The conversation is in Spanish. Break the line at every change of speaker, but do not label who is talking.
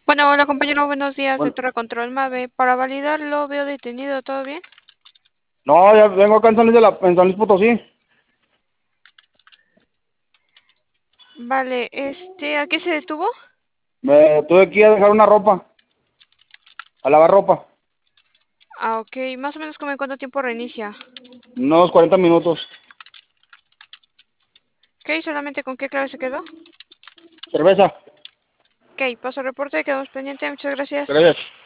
Bueno, hola compañero, buenos días de
Bueno,
Torre Control Mave. Para validarlo, veo detenido, ¿todo bien?
no, ya vengo acá en en San Luis Potosí.
Vale, ¿a qué se detuvo?
Me tuve que ir a dejar una ropa, a lavar ropa,
Ah, ok, más o menos como en cuánto tiempo reinicia.
unos 40 minutos.
Ok, solamente con qué clave se quedó.
Cerveza,
Ok, paso reporte, quedamos pendiente, muchas gracias.
gracias.